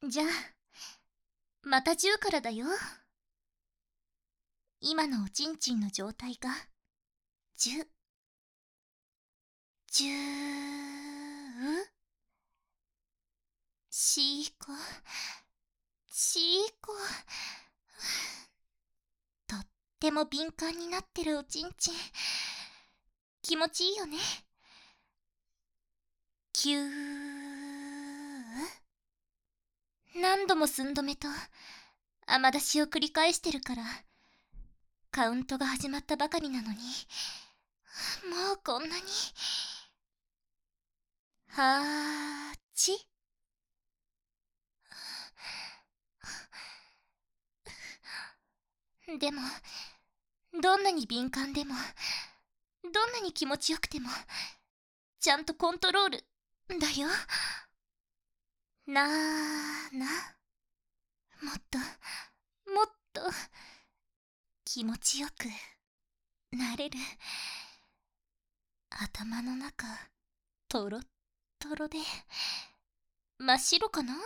じゃあ、また10からだよ。今のおちんちんの状態が10、10、シーコ、シーコ。とっても敏感になってるおちんちん。気持ちいいよね。9。何度も寸止めと雨出しを繰り返してるから、カウントが始まったばかりなのに、もうこんなに。8。でも、どんなに敏感でも、どんなに気持ちよくても、ちゃんとコントロールだよ。なーな。もっと、もっと、気持ちよくなれる。頭の中、トロットロで、真っ白かな？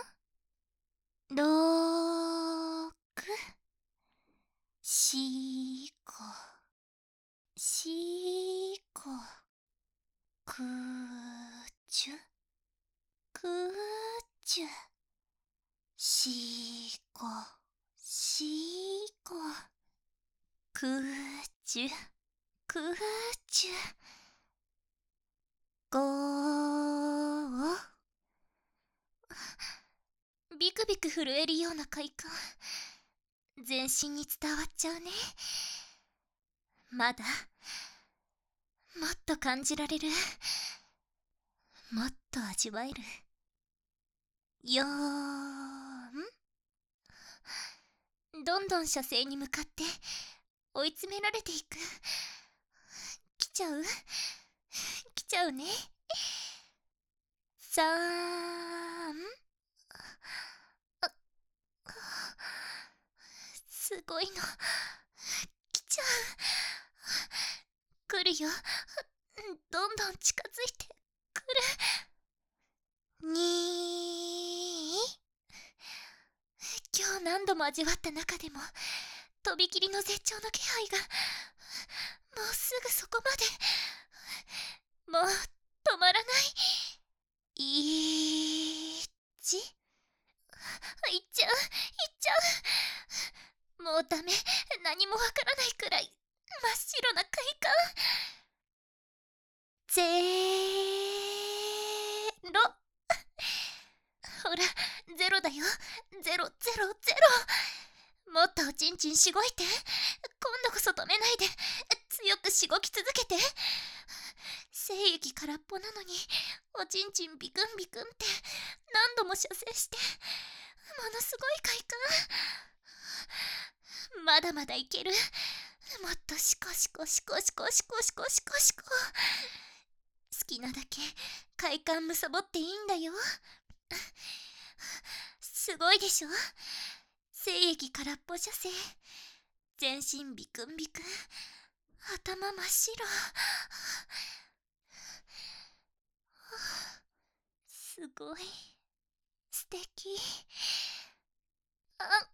6、4、5、4、5、くーちゅ、くーちゅ、4、5、4、5、くーちゅ、くーちゅ、5、ビクビク震えるような快感、全身に伝わっちゃうね。まだもっと感じられる、もっと味わえる。どんどん射精に向かって追い詰められていく。来ちゃう来ちゃうね。3。すごいの来ちゃう。来るよ。どんどん近づいてくる。2。今日何度も味わった中でもとびきりの絶頂の気配が、もうすぐそこまで。もう止まらない。1。いっちゃう、いっちゃう。もうダメ。何もわからないくらい真っ白な快感。0。ほら、ゼロだよ。ゼロ、ゼロ、ゼロ。もっとおちんちんしごいて。今度こそ止めないで。強くしごき続けて。精液空っぽなのに、おちんちんビクンビクンって何度も射精して、ものすごい快感。まだまだいける。もっとシコシコシコシコシコシコシコシコ。好きなだけ快感むさぼっていいんだよ。すごいでしょ？精液空っぽ射精、全身ビクンビクン、頭真っ白。すごい素敵。あ、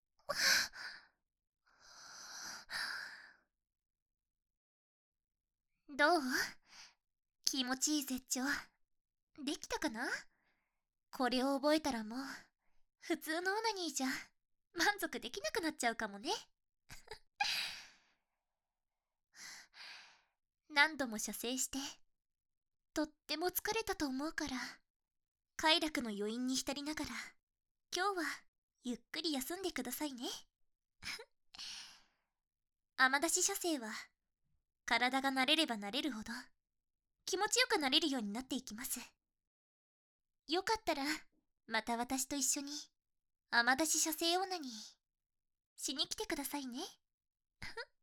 どう？気持ちいい絶頂できたかな？これを覚えたらもう普通のオナニーじゃ満足できなくなっちゃうかもね。何度も射精してとっても疲れたと思うから、快楽の余韻に浸りながら今日はゆっくり休んでくださいね。雨出し射精は体が慣れれば慣れるほど気持ちよくなれるようになっていきます。よかったらまた私と一緒に雨出し射精オナニーしに来てくださいね。